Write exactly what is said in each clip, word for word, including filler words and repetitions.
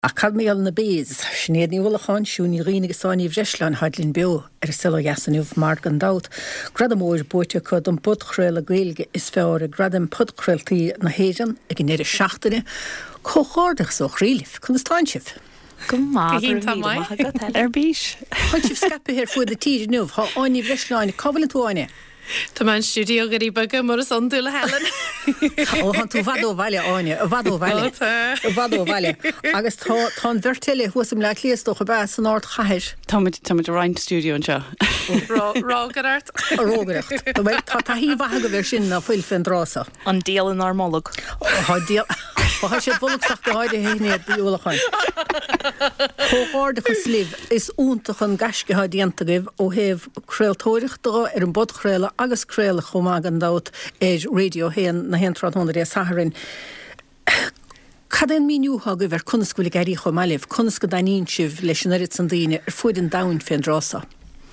A cad mé na bés, snéad ní bhfuilachán siúní riine sáí bhreisleán hadlín beo ar sila jasanúh mar an dat. Gradamóir búte chud an pudchréil a gailge is fear a gradam pudchréiltaí na héan a gnéir seachtaine, cóárdach so chrílih chun táintsih. Go má ar bís. Chuid sih scape hir fuair de tíidir nuh, há áí bhreisleáin cabhail túáine. Tá man studio goí bag mar an dúla helen. Ó han tú vadó bhaile áine, a vadó bhaile. Vadó bhaile. Agus tá tá verteile thuasam le líastócha be san áirt chair. Táid táid a Ryan studio an seo. Rágart. Rógaracht. Tá tá hí bhatha go bhir sin na fuil fin drása. An díal an armólag. Tá díal. Tá sé bhulachach go háide héine dúlachain. Chóáirdacha slíh is úntaach an gasce há diantagah ó héh creaaltóireachta ar an bodchréile agus créile chomá an dat éid radio héan na hentrahundar é Saharin. Cadén míniuha go bhar cunnascoil geirí chomáileh, cunnasco daín sibh leis an arit san daine ar fuid an dain féin rása.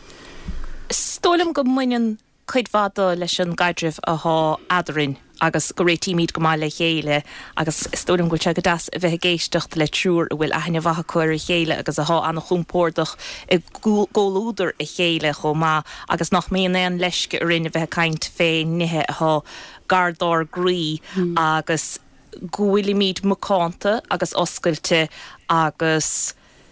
Stólam go muinean chuid fada leis an gaidrih a há adarin agus go réití míad go máile chéile agus stólam goil se go das a bheith géistecht le trúr a bhfuil aithne bhatha chuir a chéile agus a há anna chumpórdach i ggóúidir i chéile go má agus nach mé éon leisce rinne bheith caint fé nithe a há gardár grí agus gohfuil míad macánta agus oscailte agus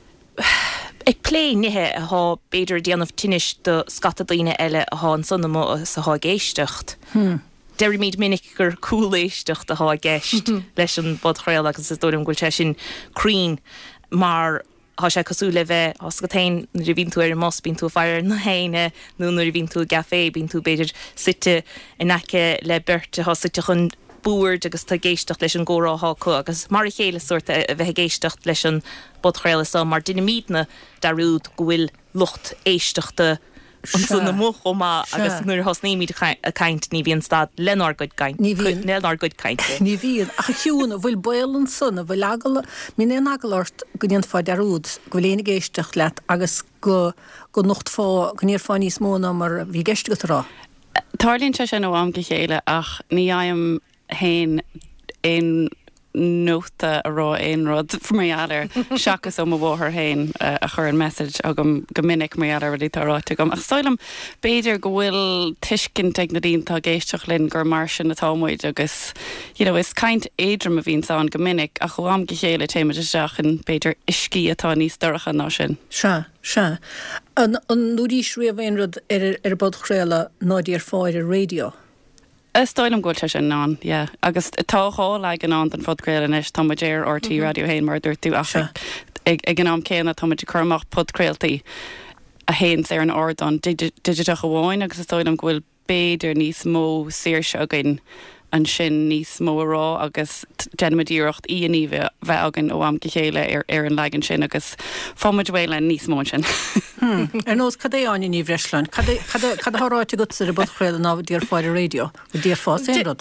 ag plé nithe a há beidir déanamh tinis do scatadaine eile a há an sonnamó sa há géistecht. Deir míad minic gur cúléisteach a há gceist leis an bodchréil agus is dóm goil sin crín mar há sé cosú le bheith os go tain nuair bhín tú ar an mos bín tú fear na héine nó nuair bhín tú gafé bín tú beidir site in aice le berte há site chun búir agus tá géisteach leis an ggóráthá chu agus mar chéile suirta a bheith géisteach leis an bodchréile sa mar duine míadna darúd gohfuil lucht éisteachta an sunna moch má agus nuair hasnéimiid a caint ní bhíon stad lenar goid caint lenar goid caint. Ní bhíon a chiúna bhfuil bail an sunna bhfuil agala mí é agalart go dtíon fáid arúd go léana géisteach leat agus go go nocht fá go níor fáin níos móna mar bhí geiste go rá. Tarlíonn se sin ó am go chéile ach ní aim hain in nóta a rá éon rud méallir seachas ó bhthir hain a chur an message agam go minic méallir ruí táráte gom. Ach stoilm béidir go bhfuil tuiscin ag na dínta géisteach linn gur mar sin na támuid agus you know, is caint éadrom a bhínán go minic a chu am go chéile téimiid isteach an béidir iscí atá níos doracha ná sin. Se, se. An nuairís riamh aon rud ar bodchréile náid ar fáid a radio. Stoilm goil se sin ná, yeah. Agus táá le an an an fodcréil inis táidéir ortí radio héin mar dúirtú a ag an am céanna táid chumach podcréiltaí a héin ar an ordan digideach a bháin agus stoilm gohfuil béidir níos mó séirse a gin an sin níos mó rá agus genmadíocht íoní bheith agan ó am go chéile ar ar an legan sin agus fáidhile níos mó sin. Ar nós cad é aine ní bhreislein, cad thráite go ar a bodchréile ná díar fáid a radio go díar fás éad.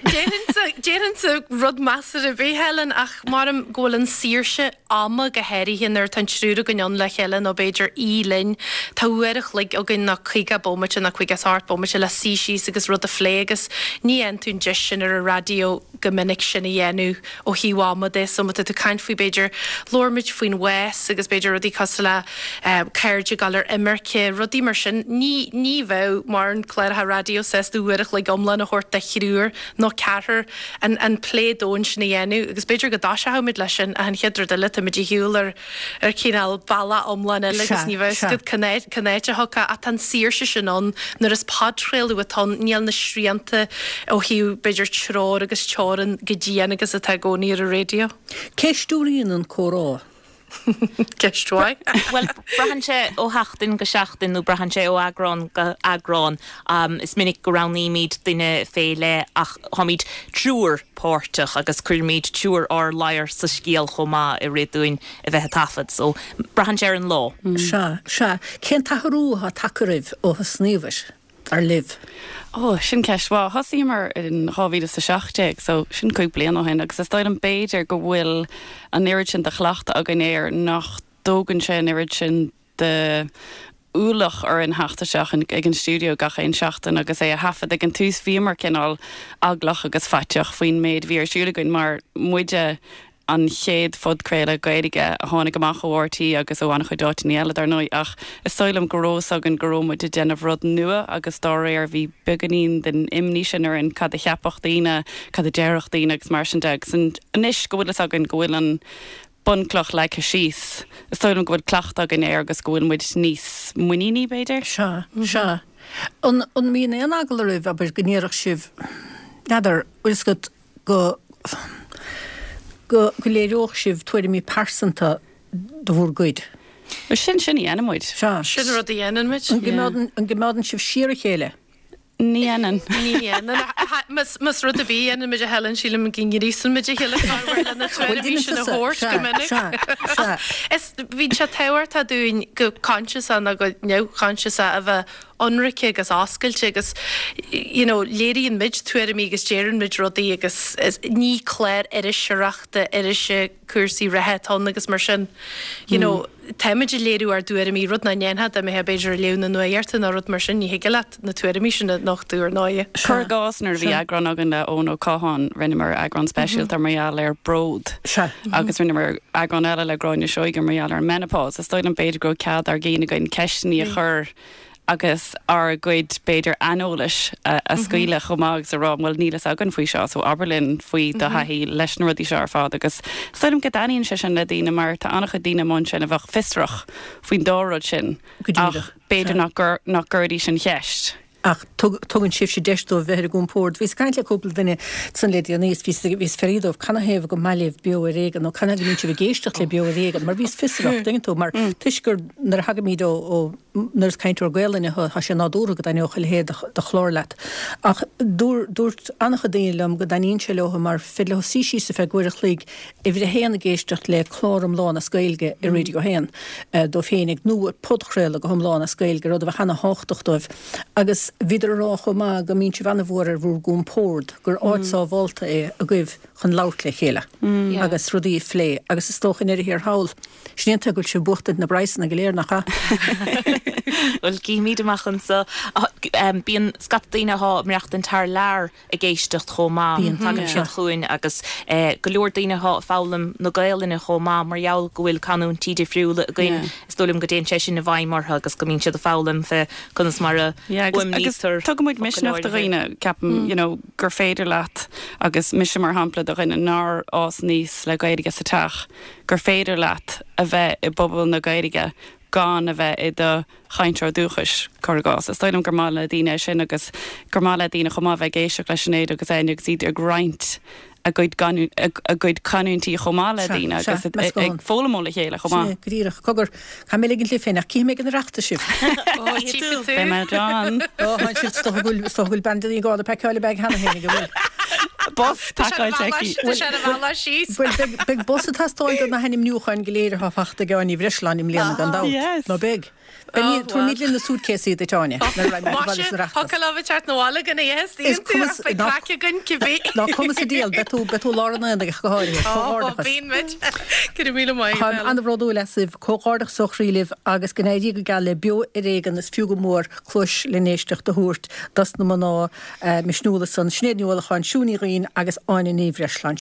Déan sa rud massar a bhí helen ach marm ggólan síirse ama go heirí hin ar tan trúra gon le helen ó beidir ílinn táhuiirech le a gin nach chuige bommate nach chuige art bommate le síí agus rud a phlégus ní an tún de sin ar a radio gomininic sin a dhéennn ó híháma dé so tú caiint faoi beidir lormid faoin West agus beidir rudí cos le ceirde galar imirce rudí mar sin ní ní bheith mar an chléirtha radio ses dúhuiirech le gomlan a chót de chiúr nó ceathir an an plédóin sin dhéennn agus beidir go dáise haid lei sin a an chiidir de lit mid hiúlar ar cíál balla omlan agus ní bheith go canéite hocha a tan síirse sinón nar is padréilú atá níal na sríanta ó hiú beidir trá agus teran go ddíana agus a tegóní ar a radio. Ceistúíon an chorá. Ceistúáid? Well, brahan sé ó heachtain go seachtain nó brahan sé ó agrán go agrán um, is minic go raníimiid duine féile ach thoid trúr pórteach agus chuirmíid trúr á lair sa scíal chomá i réúin a bheith tafad so brahan sé an lá. Se, se. Cén tathrútha takeiribh ó sníomhais ar libh. Oh, sin ceisá hasí mar in háhíide sa seachteag, so sin chuig blian ó hen, agus is stoid an béidir go bhfuil an irid sin de chhlaachta a gan éir nach dógan sé an irid sin de úlach ar an heachtaseach ag an stúdio gacha in seachtain agus é a hafad ag an tús bhímar cinál aglach agus faiteach faoin méid bhí ar siúla goin mar muide an chéad fudcréile gaiige a tháinig amach óirtaí agus ó annach chudátaí eile ar nó ach is stoilm gorós agan gorómid de déanamh rud nua agus dá réir bhí beganín den imní sin ar an cad a cheapach daine cad a déireach daine agus mar sin deag san inis gohfuil agan gohfuil an buncloch le a síos. Is stoilm gohfuil clacht agan é agus gohfuil muid níos muoíní beidir? Se se. An mí éon agla rih a ber gníireach sibh neidir uiscot go go go léireoch sibh tuaidir mí persanta do bhór guid. sin sin í anmuid. Se Sin rud í enan mit? an gemádan sibh siar chéile. Ní anan. Mas rud a bhí an mid a helen síle an gin rísan mid heile na sin a hós gomininic. Is hín se tehairt a dún go conscious an a go neu conscious a bheith onrice agus ascailte agus léiríon mid tuair mígus déan mid rudaí agus ní chléir iris seachta irise cuasaí rethetá agus mar sin. Táimiid léirú ar dúir mí rud na néanha a mé he beidir leúna nuirta na rud mar sin ní hiige leat na tuair mí sinna nach dúr náide. Chur gásnar bhí agran agan le ón ó cáán rinnemar agran speisialt ar marall ar brod. agus rinnemar agran eile le groinne seoige marall ar menopás. Is stoid an beidir go cead ar géine goin ceisní a chur agus ar goid beidir anolalis a scuile chomágus a rá bhfuil nílas agan faoi seo, so Aberlin faoi do haí leis na rudí seo ar fád agus stoilm go daíonn se sin le dtíine mar tá annach a dtíine món sin a bheith fistrach faoin dárad sin ach beidir nach gurdí sin cheist. Ach tugann sibh sé deistú bheith gún pórt. Vís caiint le cúpla duine san le níos vís feríadmh canna héh go mailéh bio a régan ó canna mín si bh géisteach le bio a régan, mar vís fiach dingin tú mar tuisgur nar hagamíd ó nurs caiintú gaaline ha sé nádúra go daine chail héad de chlór leat. Ach dúirt annach a daonlam go daíonn se leha mar fi le síí sa fe gcuireach lí i bhí a héanana géisteach le chlóm lána scailge i riidir go héan do féinnig nuair podchréile go thom lána scailge rud a bh chena háchtdóibh agus viidir rách go má go mín si bhena bhór ar bhúr gún pód gur áitsá bhálta é a goibh chun lát le chéile agus rudí flé agus is tóchan ar hir hail. Snéanta goil se buchtad na breisan a go léir nach Well cí míad amachchan sa bíon scataíine há mreacht an tar lear a géistecht chomá tagan siad chuin agus go leor daoine há fálam na gaalina chomá marall gohfuil canún tíidir friúla a gin stólim go déon sé sin na bhaimmartha agus go mín siad a fálam fe chunas mar a Tugam muid misneach a réine ceapan gur féidir leat agus mis mar hampla do rinne ná ás níos le gaiige sa teach gur féidir leat a bheith i bobbal na gaiige gan a bheith i do chaintear dúchas chugás. Is stoilm gur mála dtíine sin agus gur mála dtíine chumá bheith géiseach leis sinnéad agus éine agus iad ag roint a goid canúntí chomála dína agus ag fólamóla chéile chomá. Gríireach cogur cha mé ginn li féinach cí mé an reachta sib. Bé me John. Ó si stohfuil bandí gáda peáile beg hena hénig go bhfuil. Bos takáil teki. Beg bos a tastáil na hennim nniuchain goléir ha fachta gáin í Bhreisleán im léana gan dá. No beg. Ben tú mílinn na súdcéí de táine. Hokaláviteart nóála gan éhes íon gunn cibé. Ná cum sa díal betú betú lána agus go háir. Bhíonmid Cu mí mai. An bhróú leisih cóádaach sochríileh agus gnéidí go gal le bio i régan is fiú go mór chluis lenéisteach do thuirt das na ná misnúla san snéadúlaáin siúnííon agus aine ní Bhreisleán